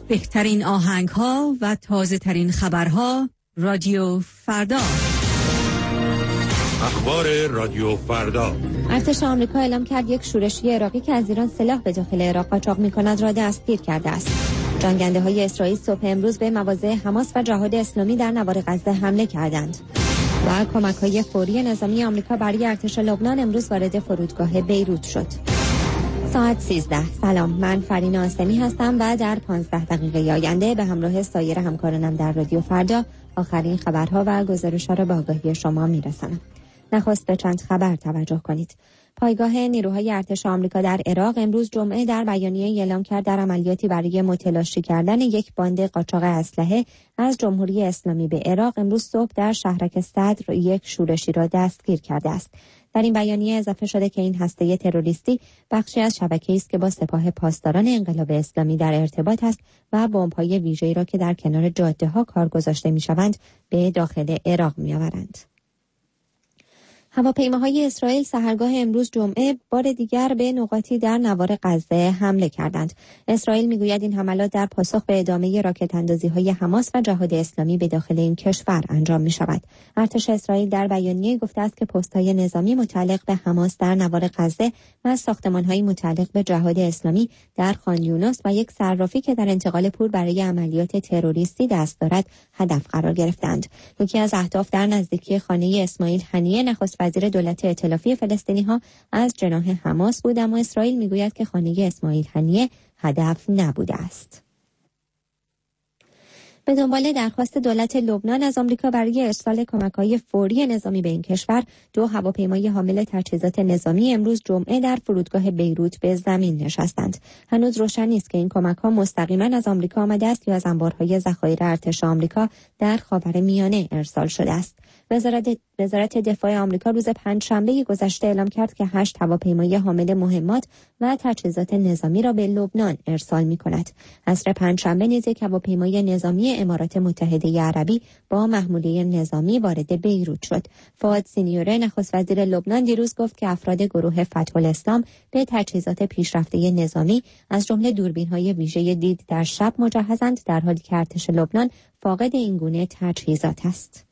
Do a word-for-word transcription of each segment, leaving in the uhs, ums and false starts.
بهترین آهنگ ها و تازه ترین خبرها رادیو فردا. اخبار رادیو فردا. ارتش آمریکا اعلام کرد یک شورشی عراقی که از ایران سلاح به داخل عراق قاچاق می‌کند را دستگیر کرده است. جنگنده‌های اسرائیل صبح امروز به مواضع حماس و جهاد اسلامی در نوار غزه حمله کردند. و کمک‌های فوری نظامی آمریکا برای ارتش لبنان امروز وارد فرودگاه بیروت شد. ساعت سیزده. سلام، من فرینا آسمی هستم و در پانزده دقیقه آینده به همراه سایر همکارانم در رادیو فردا آخرین خبرها و گزارش‌ها را به آگاهی شما می‌رسانم. نخست به چند خبر توجه کنید. پایگاه نیروهای ارتش آمریکا در عراق امروز جمعه در بیانیه اعلام کرد در عملیاتی برای متلاشی کردن یک باند قاچاق اسلحه از جمهوری اسلامی به عراق امروز صبح در شهرک صدر یک شورشی را دستگیر کرده است. در این بیانیه اضافه شده که این هسته تروریستی بخشی از شبکه‌ای است که با سپاه پاسداران انقلاب اسلامی در ارتباط است و بمب‌های ویژه‌ای را که در کنار جاده‌ها کار گذاشته می‌شوند به داخل عراق می‌آورند. هواپیماهای اسرائیل سحرگاه امروز جمعه بار دیگر به نقاطی در نوار غزه حمله کردند. اسرائیل میگوید این حملات در پاسخ به ادامه راکت اندازی‌های حماس و جهاد اسلامی به داخل این کشور انجام می‌شود. ارتش اسرائیل در بیانیه گفته است که پست‌های نظامی متعلق به حماس در نوار غزه و ساختمان‌های متعلق به جهاد اسلامی در خان یونس و یک صرافی که در انتقال پول برای عملیات تروریستی دست دارد هدف قرار گرفتند. یکی از اهداف در نزدیکی خانه اسماعیل هنیه نخست وزیر دولت ائتلافی فلسطینی‌ها از جناح حماس بود، اما اسرائیل میگوید که خانه اسماعیل هنیه هدف نبوده است. به دنبال درخواست دولت لبنان از آمریکا برای ارسال کمک‌های فوری نظامی به این کشور، دو هواپیمای حامل تجهیزات نظامی امروز جمعه در فرودگاه بیروت به زمین نشستند. هنوز روشن نیست که این کمک‌ها مستقیما از آمریکا آمده است یا از انبارهای ذخایر ارتش آمریکا در خاورمیانه ارسال شده است. وزارت وزارت دفاع آمریکا روز پنجشنبه گذشته اعلام کرد که هشت هواپیمای حامل مهمات و تجهیزات نظامی را به لبنان ارسال می‌کند. عصر پنجشنبه نیز یک هواپیمای نظامی امارات متحده عربی با محموله نظامی وارد بیروت شد. فؤاد سینیوره نخست وزیر لبنان دیروز گفت که افراد گروه فتح الاسلام به تجهیزات پیشرفته نظامی از جمله دوربین‌های ویژه دید در شب مجهزند، در حالی که ارتش لبنان فاقد این گونه تجهیزات است.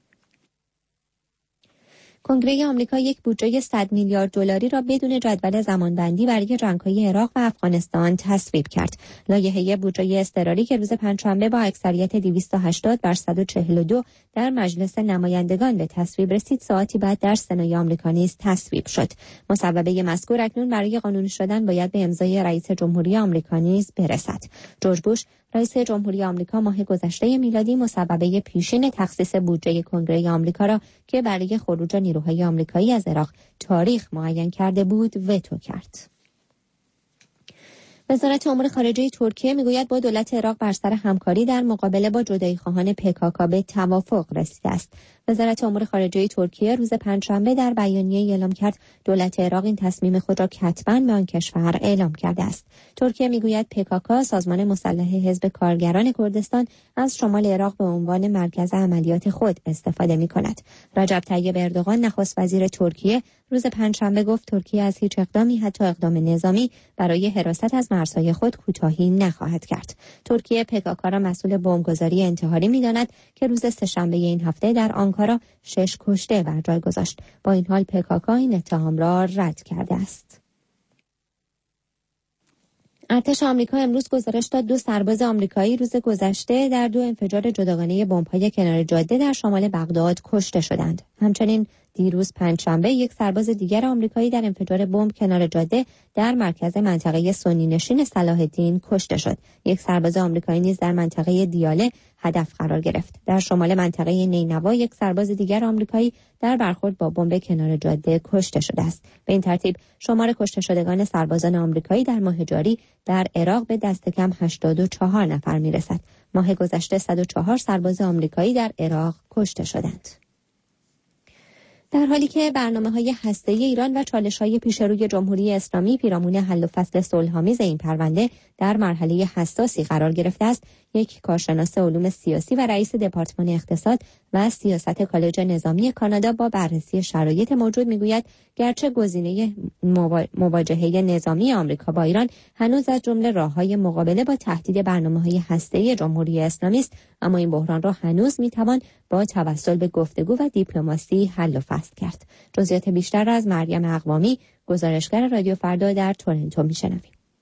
کنگره آمریکا یک بودجه صد میلیارد دلاری را بدون جدول زمانبندی برای جنگ‌های عراق و افغانستان تصویب کرد. لایحه بودجه اضطراری که روز پنجشنبه با اکثریت دویست و هشتاد بر صد و چهل و دو در مجلس نمایندگان به تصویب رسید، ساعتی بعد در سنای آمریکا نیز تصویب شد. مصوبه مذکور اکنون برای قانونی شدن باید به امضای رئیس جمهوری آمریکا نیز برسد. جورج بوش رئیس جمهوری آمریکا ماه گذشته میلادی مصوبه پیشین تخصیص بودجه کنگره آمریکا را که برای خروج نیروهای آمریکایی از عراق تاریخ معین کرده بود وتو کرد. وزارت امور خارجه ترکیه میگوید با دولت عراق بر سر همکاری در مقابله با جدایی خواهان پی کی کی به توافق رسیده است. وزارت امور خارجه ترکیه روز پنجشنبه در بیانیه اعلام کرد دولت عراق این تصمیم خود را کتباً به آن کشور اعلام کرده است. ترکیه میگوید پی کی کی سازمان مسلح حزب کارگران کردستان از شمال عراق به عنوان مرکز عملیات خود استفاده می‌کند. رجب طیب اردوغان نخست وزیر ترکیه روز پنجشنبه گفت ترکیه از هیچ اقدامی حتی اقدام نظامی برای حراست از مرزهای خود کوتاهی نخواهد کرد. ترکیه پی کی کی را مسئول بمبگذاری انتحاری می‌داند که روز سه‌شنبه این هفته در آنکارا شش کشته بر جای گذاشت. با این حال پی کی کی این اتهام را رد کرده است. ارتش آمریکا امروز گزارش داد دو سرباز آمریکایی روز گذشته در دو انفجار جداگانه بمب‌های کنار جاده در شمال بغداد کشته شدند. همچنین دیروز پنجشنبه یک سرباز دیگر آمریکایی در انفجار بمب کنار جاده در مرکز منطقه سنی نشین صلاح الدین کشته شد. یک سرباز آمریکایی نیز در منطقه دیاله هدف قرار گرفت. در شمال منطقه نینوا یک سرباز دیگر آمریکایی در برخورد با بمب کنار جاده کشته شده است. به این ترتیب شمار کشته شدگان سربازان آمریکایی در ماه جاری در عراق به دست کم هشتاد و چهار نفر میرسد. ماه گذشته صد و چهار سرباز آمریکایی در عراق کشته شدند. در حالی که برنامه‌های هسته‌ای ایران و چالش‌های پیش روی جمهوری اسلامی پیرامون حل و فصل صلح‌آمیز این پرونده در مرحله حساسی قرار گرفته است، یک کارشناس علوم سیاسی و رئیس دپارتمان اقتصاد و سیاست کالج نظامی کانادا با بررسی شرایط موجود میگوید گرچه گزینه مواجهه نظامی آمریکا با ایران هنوز از جمله راه‌های مقابله با تهدید برنامه‌های هسته‌ای جمهوری اسلامی است، اما این بحران را هنوز میتوان با توسل به گفتگو و دیپلماسی حل و فصل کرد. جزئیات بیشتر را از مریم اقوامی، گزارشگر رادیو فردا در تورنتو میشنویم.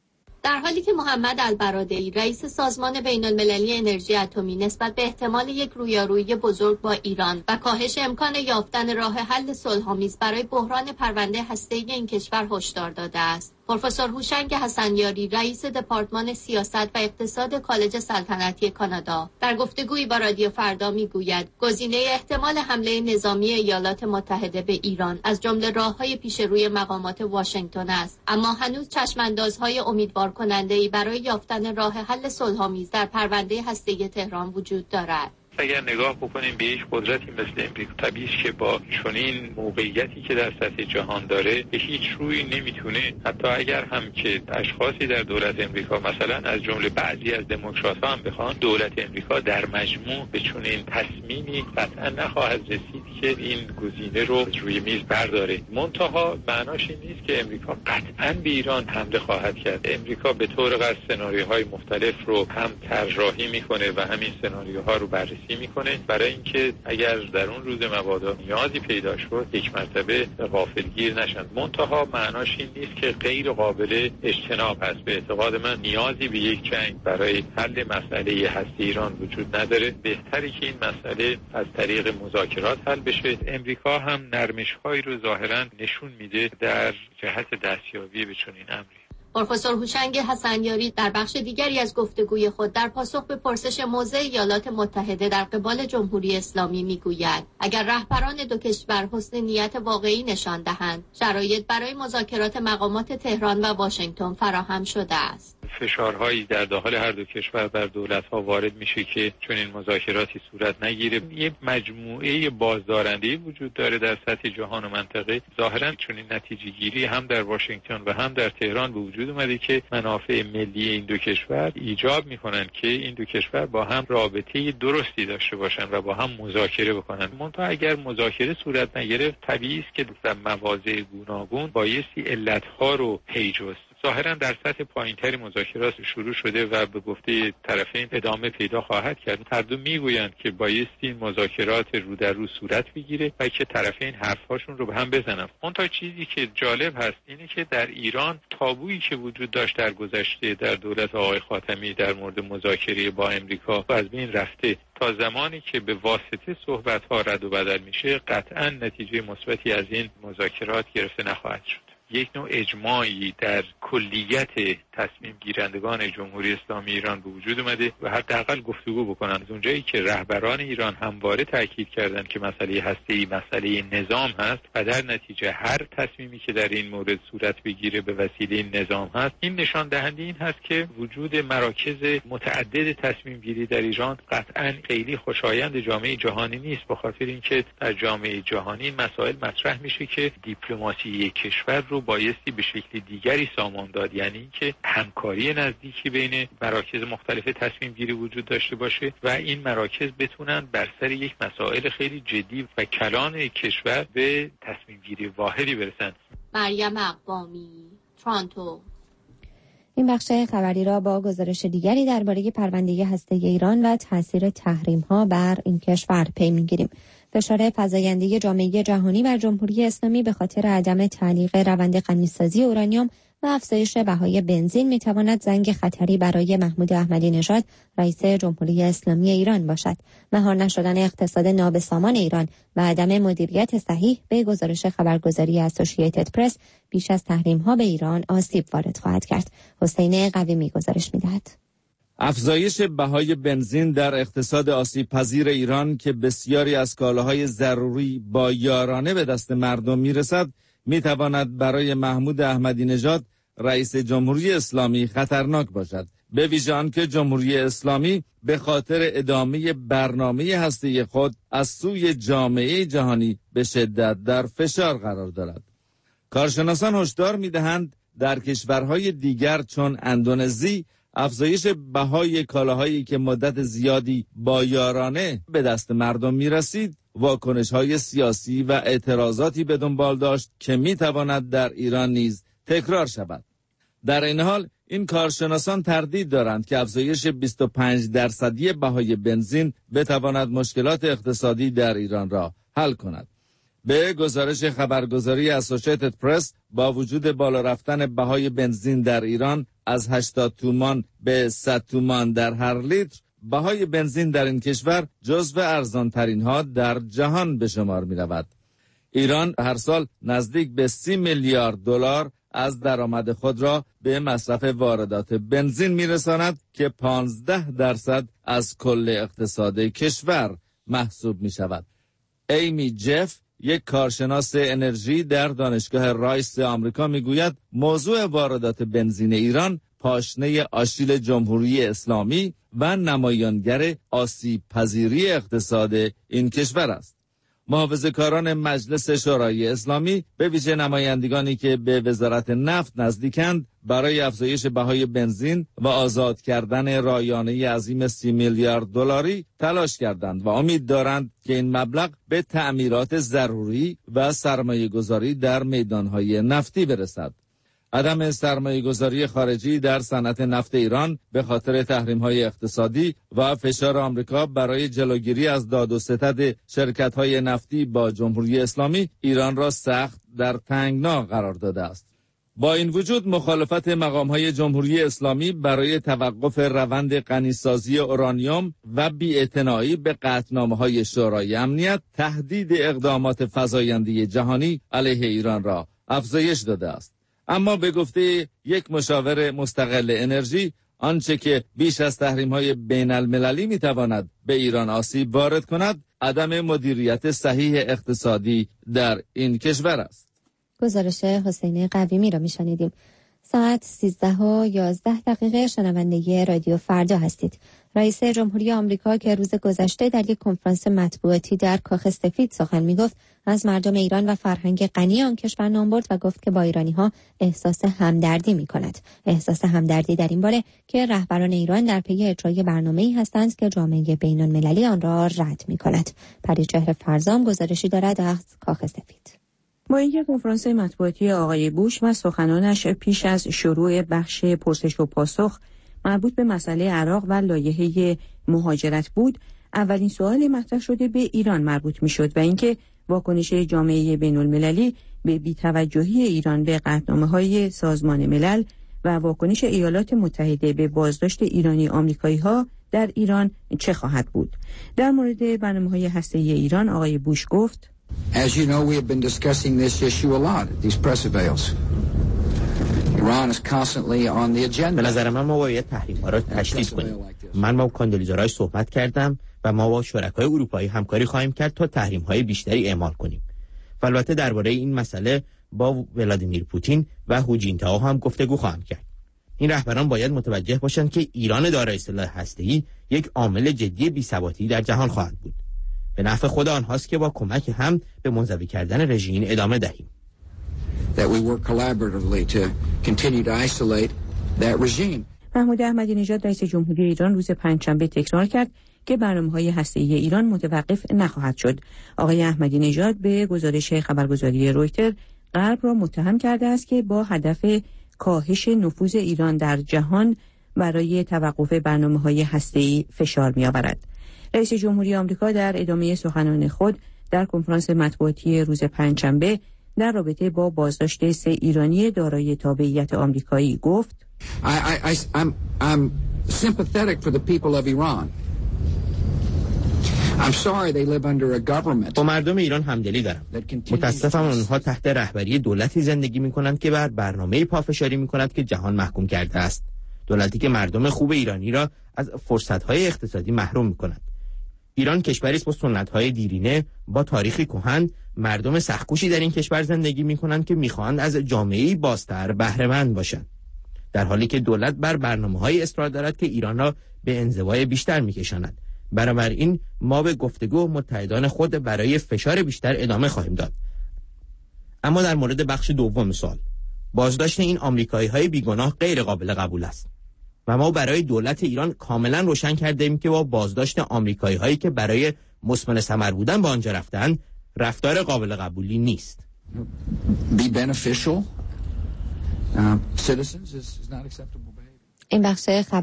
در حالی که محمد البرادعی رئیس سازمان بین المللی انرژی اتمی نسبت به احتمال یک رویارویی بزرگ با ایران و کاهش امکان یافتن راه حل صلح‌آمیز برای بحران پرونده هسته‌ای این کشور هشدار داده است، پروفسور هوشنگ حسنیاری رئیس دپارتمان سیاست و اقتصاد کالج سلطنتی کانادا در گفتگویی با رادیو فردا میگوید گزینه احتمال حمله نظامی ایالات متحده به ایران از جمله راه‌های پیش روی مقامات واشنگتن است، اما هنوز چشم‌اندازهای امیدوار کننده‌ای برای یافتن راه حل صلح‌آمیز در پرونده هسته‌ای تهران وجود دارد. اگر نگاه بکنیم به یک قدرتی مثل امریکا، طبیعیه که با چنین موقعیتی که در سطح جهان داره به هیچ روی نمیتونه، حتی اگر هم که اشخاصی در دولت امریکا مثلا از جمله بعضی از دموکرات‌ها هم بخوان، دولت امریکا در مجموع به چنین تصمیمی قطعا نخواهد رسید که این گزینه رو روی میز برداره. منتها معناش این نیست که امریکا قطعا به ایران حمله خواهد کرد. امریکا به طور قصد سناریوهای مختلف رو هم طراحی میکنه و همین سناریوها رو بررسی میکنه برای اینکه اگر در اون روز مبادا نیازی پیدا شد یک مرتبه غافلگیر نشن. منتها معناش این نیست که غیر قابل اجتناب است. به اعتقاد من نیازی به یک جنگ برای حل مسئله هسته ایران وجود نداره. بهتره که این مسئله از طریق مذاکرات حل بشه. امریکا هم نرمش‌هایی رو ظاهراً نشون میده در جهت دستیابی به چنین امری. پروفسور هوشنگ حسنیاری در بخش دیگری از گفتگوی خود در پاسخ به پرسش موضع ایالات متحده در قبال جمهوری اسلامی میگوید اگر رهبران دو کشور حسن نیت واقعی نشان دهند شرایط برای مذاکرات مقامات تهران و واشنگتن فراهم شده است. فشارهایی در داخل هر دو کشور بر دولت‌ها وارد میشه که چون این مذاکراتی صورت نگیره. یه مجموعه بازدارنده‌ای وجود داره در سطح جهان و منطقه. ظاهراً چون این نتیجه گیری هم در واشنگتن و هم در تهران به وجود اومده که منافع ملی این دو کشور ایجاب میکنن که این دو کشور با هم رابطه درستی داشته باشن و با هم مذاکره بکنن. منتها اگر مذاکره صورت نگرفت طبیعی است که در مواضع گوناگون بایستی علت‌ها رو پیجست. ظاهراً در سطح پایین‌تری مذاکرات شروع شده و به گفته طرفین ادامه پیدا خواهد کرد. هر دو میگویند که بایستی این مذاکرات رو در رو صورت بگیره و که طرفین حرفاشون رو به هم بزنن. اون تا چیزی که جالب هست اینه که در ایران تابویی که وجود داشت در گذشته در دولت آقای خاتمی در مورد مذاکره با امریکا و از بین رفته. تا زمانی که به واسطه صحبت‌ها رد و بدل میشه قطعاً نتیجه مثبتی از این مذاکرات گرفته نخواهد شد. یک نوع اجماعی در کلیت تصمیم گیرندگان جمهوری اسلامی ایران به وجود اومده و حداقل گفتگو بکنن. از اونجایی که رهبران ایران همواره تاکید کردند که مسئله هسته‌ای مسئله نظام هست و در نتیجه هر تصمیمی که در این مورد صورت بگیره به وسیله نظام هست، این نشان دهنده این هست که وجود مراکز متعدد تصمیم گیری در ایران قطعاً خیلی خوشایند جامعه جهانی نیست، به خاطر اینکه در جامعه جهانی مسائل مطرح میشه که دیپلماسی یک کشور رو بایستی به شکل دیگری سامان داد، یعنی اینکه همکاری نزدیکی بین مراکز مختلف تصمیم گیری وجود داشته باشه و این مراکز بتونن بر سر یک مسائل خیلی جدی و کلان کشور به تصمیم گیری واحدی برسن. مریم اقوامی، تورنتو. این بخش خبری را با گزارش دیگری درباره پرونده هسته‌ای ایران و تاثیر تحریم‌ها بر این کشور پی می‌گیریم. فشار فزاینده جامعه جهانی بر جمهوری اسلامی به خاطر عدم تعلیق روند غنیسازی اورانیوم و افزایش بهای بنزین میتواند زنگ خطری برای محمود احمدی نژاد رئیس جمهوری اسلامی ایران باشد. مهار نشدن اقتصاد نابسامان ایران و عدم مدیریت صحیح به گزارش خبرگزاری اسوسییتد پرس بیش از تحریم‌ها به ایران آسیب وارد خواهد کرد. حسین قویمی گزارش می‌دهد. افزایش بهای بنزین در اقتصاد آسیب پذیر ایران که بسیاری از کالاهای ضروری با یارانه به دست مردم میرسد میتواند برای محمود احمدی نژاد رئیس جمهوری اسلامی خطرناک باشد، به ویژه آنکه جمهوری اسلامی به خاطر ادامه برنامه هسته‌ای خود از سوی جامعه جهانی به شدت در فشار قرار دارد. کارشناسان هشدار میدهند در کشورهای دیگر چون اندونزی افزایش بهای کالاهایی که مدت زیادی با یارانه به دست مردم می رسید، واکنش‌های سیاسی و اعتراضاتی به دنبال داشت که می تواند در ایران نیز تکرار شود. در این حال این کارشناسان تردید دارند که افزایش بیست و پنج درصدی بهای بنزین بتواند مشکلات اقتصادی در ایران را حل کند. به گزارش خبرگزاری اسوسییتد پرس، با وجود بالا رفتن بهای بنزین در ایران از هشتاد تومان به صد تومان در هر لیتر، بهای بنزین در این کشور جزو ارزان‌ترین ها در جهان به شمار می رود. ایران هر سال نزدیک به سی میلیارد دلار از درآمد خود را به مصرف واردات بنزین می‌رساند که پانزده درصد از کل اقتصاد کشور محسوب می‌شود. ایمی جف، یک کارشناس انرژی در دانشگاه رایس آمریکا، میگوید موضوع واردات بنزین ایران پاشنه آشیل جمهوری اسلامی و نمایانگر آسیب پذیری اقتصاد این کشور است. محافظه‌کاران مجلس شورای اسلامی به ویژه نمایندگانی که به وزارت نفت نزدیکند برای افزایش بهای بنزین و آزاد کردن رایانه عظیم سی میلیارد دلاری تلاش کردند و امید دارند که این مبلغ به تعمیرات ضروری و سرمایه‌گذاری در میدانهای نفتی برسد. عدم سرمایه‌گذاری خارجی در صنعت نفت ایران به خاطر تحریم‌های اقتصادی و فشار آمریکا برای جلوگیری از داد و ستد شرکت‌های نفتی با جمهوری اسلامی ایران را سخت در تنگنا قرار داده است. با این وجود مخالفت مقام‌های جمهوری اسلامی برای توقف روند غنیسازی اورانیوم و بی‌اعتنایی به قطعنامه‌های شورای امنیت تهدید اقدامات فزاینده جهانی علیه ایران را افزایش داده است. اما به گفته یک مشاور مستقل انرژی، آنچه که بیش از تحریم‌های بین المللی می‌تواند به ایران آسیب وارد کند، عدم مدیریت صحیح اقتصادی در این کشور است. گزارش حسین قویمی را می‌شنیدیم. ساعت سیزده و یازده دقیقه شنونده رادیو فردا هستید. رئیس جمهوری آمریکا که روز گذشته در یک کنفرانس مطبوعاتی در کاخ سفید سخن می‌گفت، از مردم ایران و فرهنگ غنی آن کشور نام برد و گفت که با ایرانی‌ها احساس همدردی می‌کند. احساس همدردی در این باره که رهبران ایران در پی اجرای برنامه‌ای هستند که جامعه بین‌المللی آن را رد می‌کند. پریچهر فرزام گزارشی دارد از کاخ سفید. با اینکه کنفرانس مطبوعاتی آقای بوش و سخنانش پیش از شروع بخش پرسش و پاسخ مربوط به مسئله عراق و لایحه مهاجرت بود، اولین سوال مطرح شده به ایران مربوط می‌شد و اینکه واکنش جامعه بین‌المللی به بی‌توجهی ایران به قطعنامه‌های سازمان ملل و واکنش ایالات متحده به بازداشت ایرانی آمریکایی‌ها در ایران چه خواهد بود. در مورد برنامه‌های هسته‌ای ایران آقای بوش گفت: As you know, we have been discussing this issue a lot, these press avails. Iran is constantly on the agenda. به نظر من ما باید تحریم‌ها را تشدید کنیم. من با کاندلیزا صحبت کردم و ما با شرکای اروپایی همکاری خواهیم کرد تا تحریم‌های بیشتری اعمال کنیم. و البته درباره این مسئله با ولادیمیر پوتین و هو جینتائو هم گفتگو خواهم کرد. این رهبران باید متوجه باشند که ایران دارای سلاح هسته‌ای یک عامل جدی بی‌ثباتی در جهان خواهد بود. به نفع خود آنهاست که با کمک هم به منزوی کردن رژیم ادامه دهیم. That we work collaboratively to continue to isolate that regime. محمود احمدی نژاد رئیس جمهوری ایران روز پنجشنبه تکرار کرد که برنامه‌های هسته‌ای ایران متوقف نخواهد شد. آقای احمدی نژاد به گزارش خبرگزاری رویتر غرب را متهم کرده است که با هدف کاهش نفوذ ایران در جهان برای توقف برنامه‌های هسته‌ای فشار می‌آورد. رئیس جمهوری آمریکا در ادامه سخنان خود در کنفرانس مطبوعاتی روز پنجشنبه در رابطه با بازداشت سه ایرانی دارای تابعیت آمریکایی گفت: I, I, I, I'm, I'm sympathetic for the people of Iran. I'm sorry they live under a government. با مردم ایران همدلی دارم. متاسفم آنها تحت رهبری دولتی زندگی می‌کنند که بر برنامه پافشاری می‌کند که جهان محکوم کرده است. دولتی که مردم خوب ایرانی را از فرصت‌های اقتصادی محروم می‌کند. ایران کشوری است با سنت‌های دیرینه، با تاریخی کهن، مردم سخت‌کوشی در این کشور زندگی می‌کنند که می‌خواهند از جامعه‌ای بازتر بهره مند باشند. در حالی که دولت بر برنامه‌های اصرار دارد که ایران را به انزوای بیشتر می‌کشاند. بنابراین ما به گفتگو متحدان خود برای فشار بیشتر ادامه خواهیم داد. اما در مورد بخش دوم سوال، بازداشت این آمریکایی‌های بیگناه غیر قابل قبول است. و ما برای دولت ایران کاملا روشن کرده ایم که با بازداشت آمریکایی هایی که برای مثمر ثمر بودن به آنجا رفتن رفتار قابل قبولی نیست. Be beneficial uh, citizens is, is not acceptable behavior. این بخش خبر